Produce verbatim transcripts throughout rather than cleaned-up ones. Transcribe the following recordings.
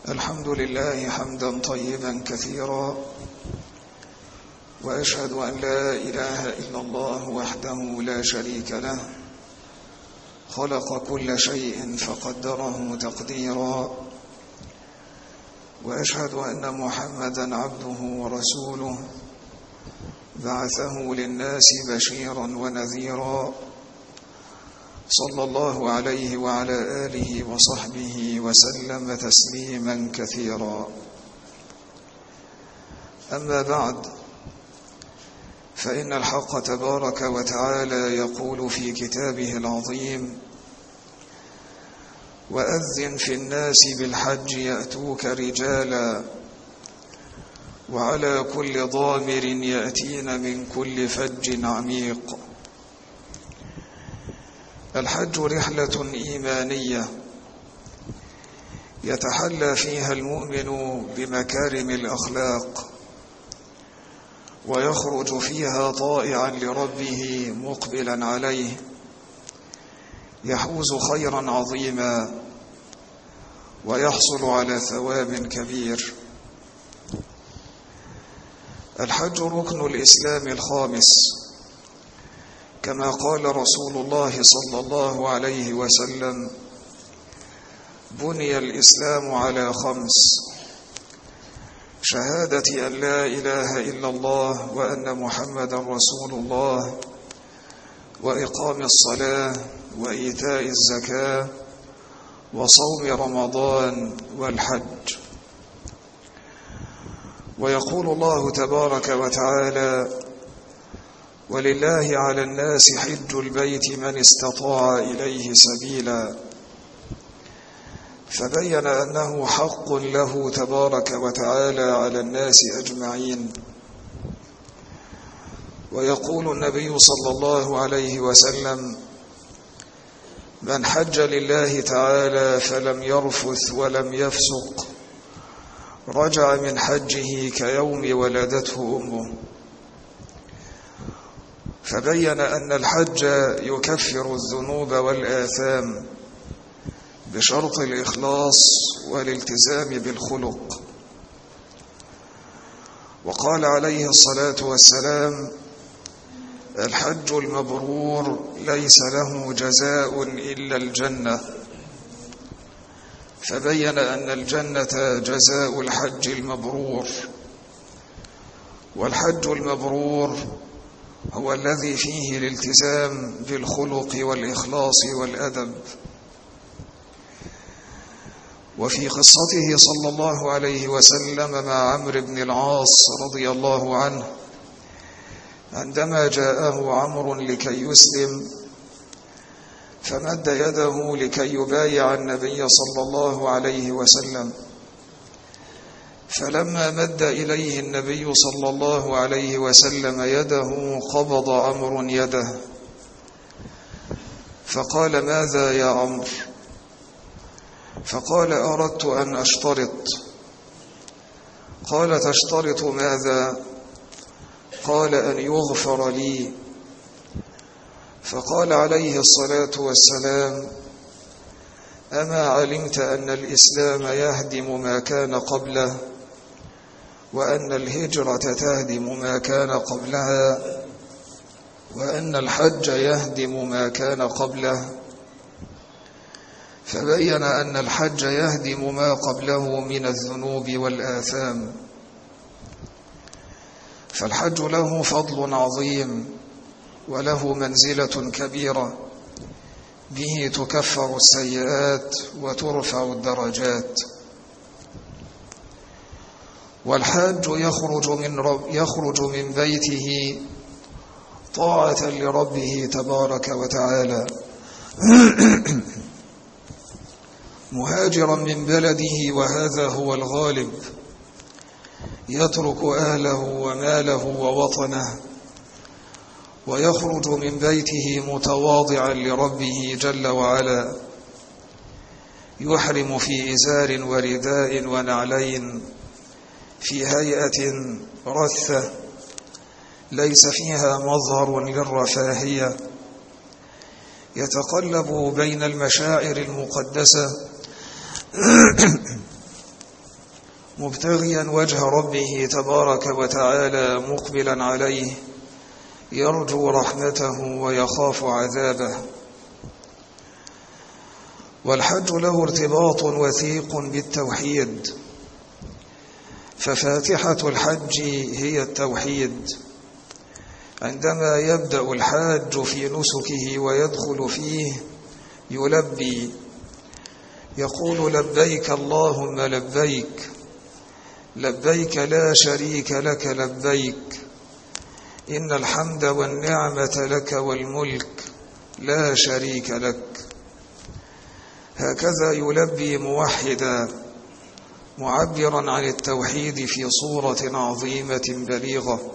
الحمد لله حمدا طيبا كثيرا، وأشهد أن لا إله إلا الله وحده لا شريك له، خلق كل شيء فقدره تقديرا، وأشهد أن محمدا عبده ورسوله بعثه للناس بشيرا ونذيرا، صلى الله عليه وعلى آله وصحبه وسلم تسليما كثيرا. أما بعد، فإن الحق تبارك وتعالى يقول في كتابه العظيم: وأذن في الناس بالحج يأتوك رجالا وعلى كل ضامر يأتين من كل فج عميق. الحج رحلة إيمانية يتحلى فيها المؤمن بمكارم الأخلاق، ويخرج فيها طائعا لربه مقبلا عليه، يحوز خيرا عظيما ويحصل على ثواب كبير. الحج ركن الإسلام الخامس، كما قال رسول الله صلى الله عليه وسلم: بني الإسلام على خمس: شهادة أن لا إله إلا الله وأن محمدا رسول الله، وإقام الصلاة، وإيتاء الزكاة، وصوم رمضان، والحج. ويقول الله تبارك وتعالى: ولله على الناس حج البيت من استطاع إليه سبيلا. فبين أنه حق له تبارك وتعالى على الناس أجمعين. ويقول النبي صلى الله عليه وسلم: من حج لله تعالى فلم يرفث ولم يفسق رجع من حجه كيوم ولدته أمه. فبين أن الحج يكفر الذنوب والآثام بشرط الإخلاص والالتزام بالخلق. وقال عليه الصلاة والسلام: الحج المبرور ليس له جزاء إلا الجنة. فبين أن الجنة جزاء الحج المبرور. والحج المبرور هو الذي فيه الالتزام بالخلق والإخلاص والأدب. وفي قصته صلى الله عليه وسلم مع عمرو بن العاص رضي الله عنه، عندما جاءه عمرو لكي يسلم فمد يده لكي يبايع النبي صلى الله عليه وسلم، فلما مد إليه النبي صلى الله عليه وسلم يده قبض عمرو يده فقال: ماذا يا عمرو؟ فقال: أردت أن أشترط. قال: تشترط ماذا؟ قال: أن يغفر لي. فقال عليه الصلاة والسلام: أما علمت أن الإسلام يهدم ما كان قبله، وأن الهجرة تهدم ما كان قبلها، وأن الحج يهدم ما كان قبله؟ فبين أن الحج يهدم ما قبله من الذنوب والآثام. فالحج له فضل عظيم وله منزلة كبيرة، به تكفر السيئات وترفع الدرجات. والحاج يخرج من, رب يخرج من بيته طاعة لربه تبارك وتعالى، مهاجرا من بلده، وهذا هو الغالب، يترك أهله وماله ووطنه، ويخرج من بيته متواضعا لربه جل وعلا، يحرم في إزار ورداء ونعلين في هيئة رثة ليس فيها مظهر للرفاهية، يتقلب بين المشاعر المقدسة مبتغيا وجه ربه تبارك وتعالى مقبلا عليه يرجو رحمته ويخاف عذابه. والحج له ارتباط وثيق بالتوحيد، ففاتحة الحج هي التوحيد. عندما يبدأ الحاج في نسكه ويدخل فيه يلبي، يقول لبيك اللهم لبيك، لبيك لا شريك لك لبيك، إن الحمد والنعمة لك والملك لا شريك لك. هكذا يلبي موحدا معبرا عن التوحيد في صورة عظيمة بليغة.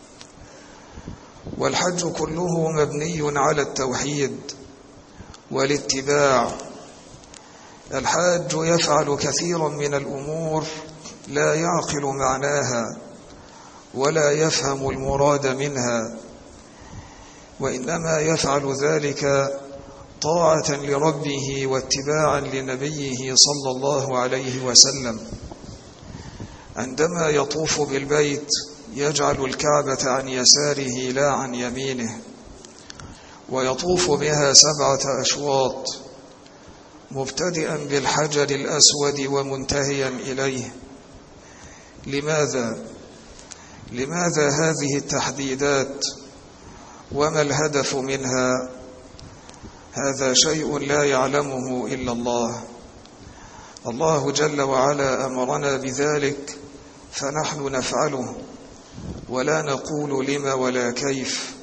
والحج كله مبني على التوحيد والاتباع. الحاج يفعل كثيرا من الأمور لا يعقل معناها ولا يفهم المراد منها، وإنما يفعل ذلك طاعة لربه واتباعا لنبيه صلى الله عليه وسلم. عندما يطوف بالبيت يجعل الكعبة عن يساره لا عن يمينه، ويطوف بها سبعة أشواط مبتدئا بالحجر الأسود ومنتهيا إليه. لماذا؟ لماذا هذه التحديدات وما الهدف منها؟ هذا شيء لا يعلمه إلا الله. الله جل وعلا أمرنا بذلك فنحن نفعله ولا نقول لما ولا كيف.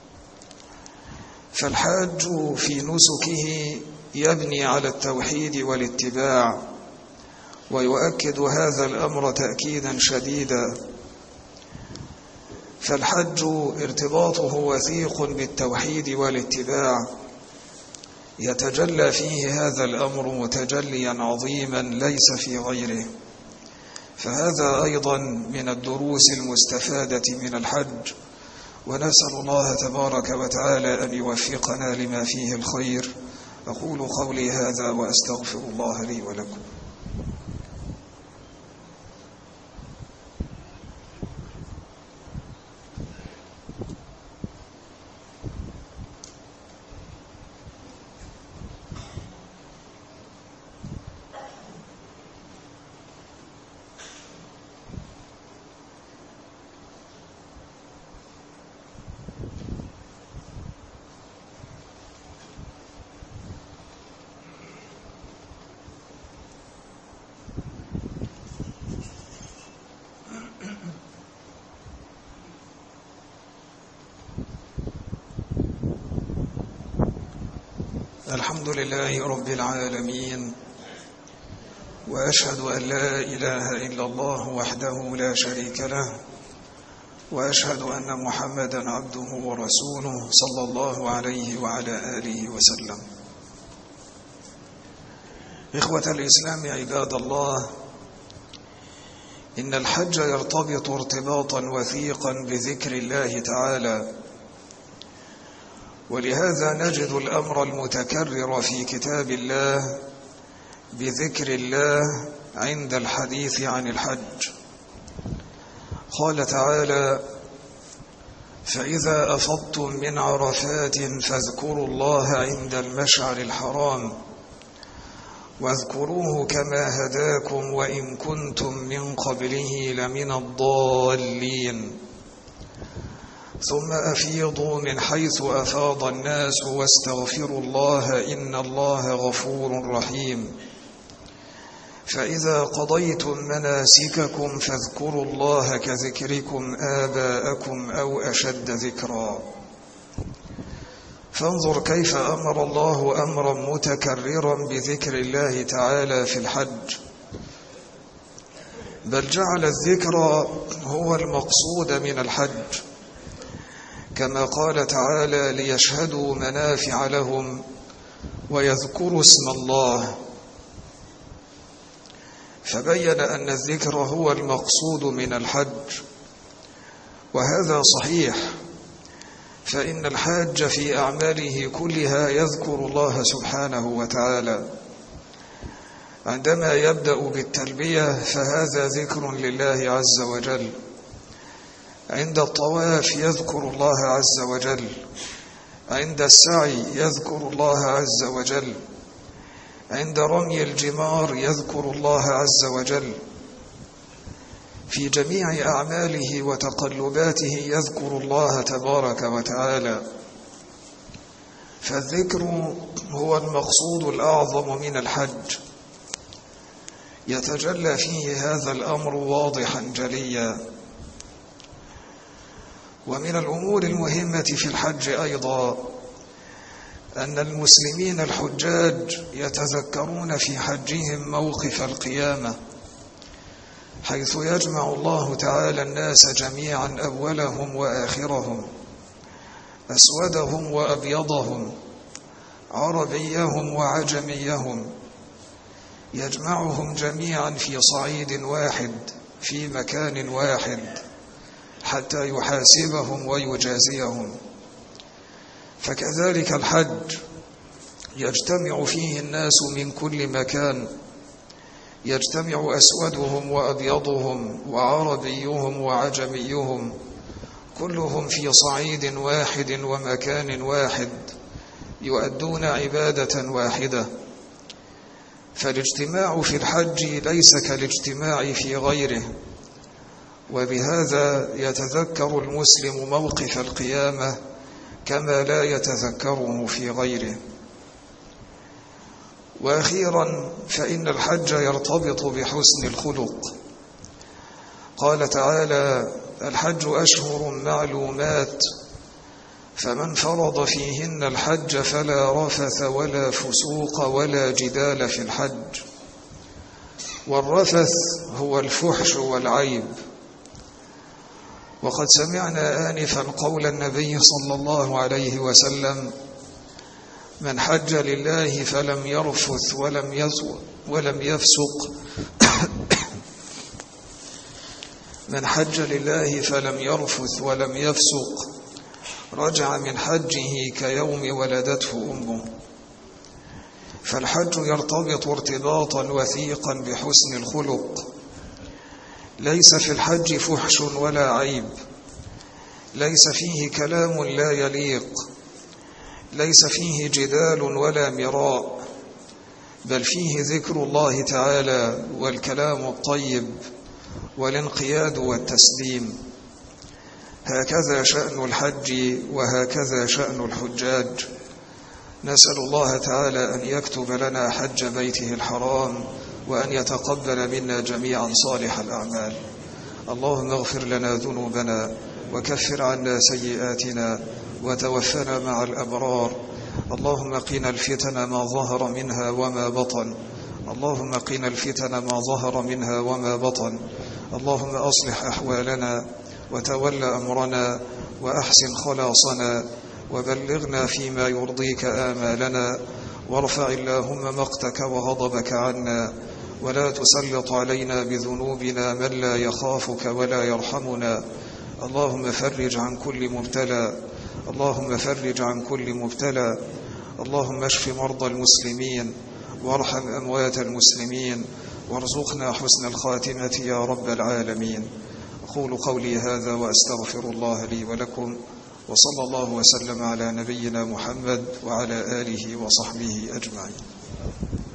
فالحاج في نسكه يبني على التوحيد والاتباع، ويؤكد هذا الأمر تأكيدا شديدا. فالحج ارتباطه وثيق بالتوحيد والاتباع، يتجلى فيه هذا الأمر متجليا عظيما ليس في غيره. فهذا أيضا من الدروس المستفادة من الحج، ونسأل الله تبارك وتعالى أن يوفقنا لما فيه الخير. أقول قولي هذا وأستغفر الله لي ولكم. الحمد لله رب العالمين، وأشهد أن لا إله إلا الله وحده لا شريك له، وأشهد أن محمدا عبده ورسوله صلى الله عليه وعلى آله وسلم. إخوة الإسلام عباد الله، إن الحج يرتبط ارتباطا وثيقا بذكر الله تعالى، ولهذا نجد الأمر المتكرر في كتاب الله بذكر الله عند الحديث عن الحج. قال تعالى: فإذا أفضتم من عرفات فاذكروا الله عند المشعر الحرام واذكروه كما هداكم وإن كنتم من قبله لمن الضالين ثم أفيضوا من حيث أفاض الناس واستغفروا الله إن الله غفور رحيم. فإذا قضيتم مناسككم فاذكروا الله كذكركم آباءكم أو أشد ذكرا. فانظر كيف أمر الله أمرا متكررا بذكر الله تعالى في الحج، بل جعل الذكر هو المقصود من الحج، كما قال تعالى: ليشهدوا منافع لهم ويذكروا اسم الله. فبين أن الذكر هو المقصود من الحج، وهذا صحيح، فإن الحاج في أعماله كلها يذكر الله سبحانه وتعالى. عندما يبدأ بالتلبية فهذا ذكر لله عز وجل. عند الطواف يذكر الله عز وجل، عند السعي يذكر الله عز وجل، عند رمي الجمار يذكر الله عز وجل، في جميع أعماله وتقلباته يذكر الله تبارك وتعالى. فالذكر هو المقصود الأعظم من الحج، يتجلى فيه هذا الأمر واضحا جليا. ومن الأمور المهمة في الحج أيضا أن المسلمين الحجاج يتذكرون في حجهم موقف القيامة، حيث يجمع الله تعالى الناس جميعا، أولهم وآخرهم، أسودهم وأبيضهم، عربيهم وعجميهم، يجمعهم جميعا في صعيد واحد في مكان واحد حتى يحاسبهم ويجازيهم. فكذلك الحج يجتمع فيه الناس من كل مكان، يجتمع أسودهم وأبيضهم وعربيهم وعجميهم، كلهم في صعيد واحد ومكان واحد يؤدون عبادة واحدة. فالاجتماع في الحج ليس كالاجتماع في غيره، وبهذا يتذكر المسلم موقف القيامة كما لا يتذكره في غيره. وأخيرا فإن الحج يرتبط بحسن الخلق. قال تعالى: الحج أشهر معلومات، فمن فرض فيهن الحج فلا رفث ولا فسوق ولا جدال في الحج. والرفث هو الفحش والعيب. وقد سمعنا آنفا قول النبي صلى الله عليه وسلم: من حج لله فلم يرفث ولم يسق ولم يفسق من حج لله فلم يرفث ولم يفسق رجع من حجه كيوم ولدته أمه. فالحج يرتبط ارتباطا وثيقا بحسن الخلق. ليس في الحج فحش ولا عيب، ليس فيه كلام لا يليق، ليس فيه جدال ولا مراء، بل فيه ذكر الله تعالى والكلام الطيب والانقياد والتسليم. هكذا شأن الحج وهكذا شأن الحجاج. نسأل الله تعالى أن يكتب لنا حج بيته الحرام، وأن يتقبل منا جميعا صالح الأعمال. اللهم اغفر لنا ذنوبنا وكفر عنا سيئاتنا وتوفنا مع الأبرار. اللهم قنا الفتن ما ظهر منها وما بطن اللهم قنا الفتن ما ظهر منها وما بطن اللهم أصلح أحوالنا وتول أمرنا وأحسن خلاصنا وبلغنا فيما يرضيك آمالنا، وارفع اللهم مقتك وغضبك عنا، ولا تسلط علينا بذنوبنا من لا يخافك ولا يرحمنا. اللهم فرج عن كل مبتلى اللهم فرج عن كل مبتلى اللهم اشف مرضى المسلمين وارحم أموات المسلمين، وارزقنا حسن الخاتمة يا رب العالمين. أقول قولي هذا وأستغفر الله لي ولكم، وصلى الله وسلم على نبينا محمد وعلى آله وصحبه أجمعين.